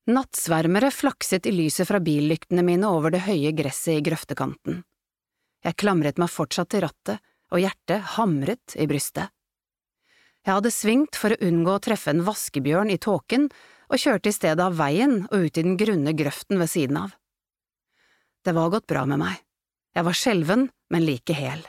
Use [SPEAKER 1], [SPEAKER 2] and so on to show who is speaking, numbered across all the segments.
[SPEAKER 1] Nattsvermere flakset i lyset fra billyktene mine over det høye gresset i grøftekanten. Jeg klamret meg fortsatt til rattet, og hjertet hamret i brystet. Jeg hadde svingt for å unngå å treffe en vaskebjørn i tåken, og kjørte i stedet av veien og ut i den grunne grøften ved siden av. Det var gått bra med meg. Jeg var skjelven, men like hel.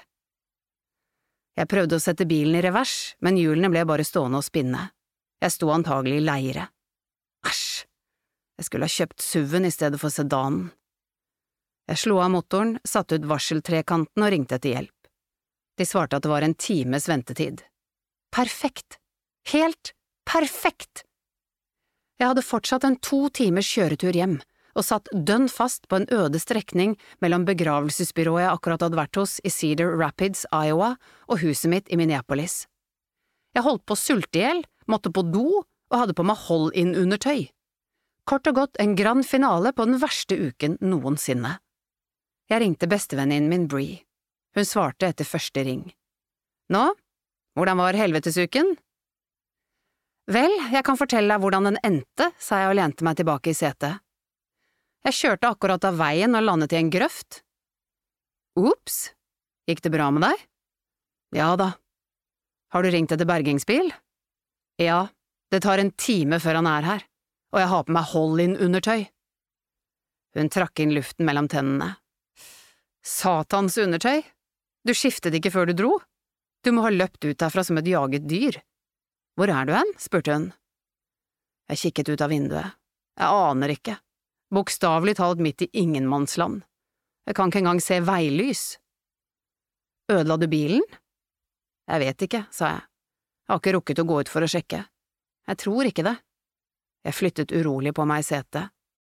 [SPEAKER 1] Jeg prøvde å sette bilen i revers, men hjulene ble bare stående og spinne. Jeg sto antagelig i leire. Æsj! Jeg skulle ha kjøpt SUV-en i stedet for sedanen. Jeg slo av motoren, satte ut varseltrekanten og ringte etter hjelp. De svarte at det var en times ventetid. Perfekt! Helt perfekt! Jeg hadde fortsatt en 2 timers kjøretur hjem, og satt dønn fast på en øde strekning mellom begravelsesbyrået jeg akkurat hadde vært hos i Cedar Rapids, Iowa, og huset mitt i Minneapolis. Jeg holdt på å sulte ihjel, måtte på do og hadde på meg hold-in-undertøy. Kort og godt en grand finale på den verste uken noensinne. Jeg ringte bestevenninnen min Bree. Hun svarte etter første ring. Nå, hvordan var helvetesuken? Vel, jeg kan fortelle deg hvordan den endte, sa jeg og lente meg tilbake i setet. Jeg kjørte akkurat av veien og landet i en grøft. Ups, gikk det bra med deg? Ja da. Har du ringt etter bergingsbil? Ja, det tar en time før han er her, og jeg har på meg hold-in-undertøy. Hun trakk inn luften mellom tennene. Satans undertøy? Du skiftet ikke før du dro? Du må ha løpt ut derfra som et jaget dyr. Hvor er du hen? Spurte hun. Jeg kikket ut av vinduet. Jeg aner ikke. Bokstavelig talt midt i ingenmannsland. Jeg kan ikke engang se veilys. Ødela du bilen? Jeg vet ikke, sa jeg. Jeg har ikke rukket å gå ut for å sjekke. Jeg tror ikke det. Jeg flyttet urolig på meg i setet.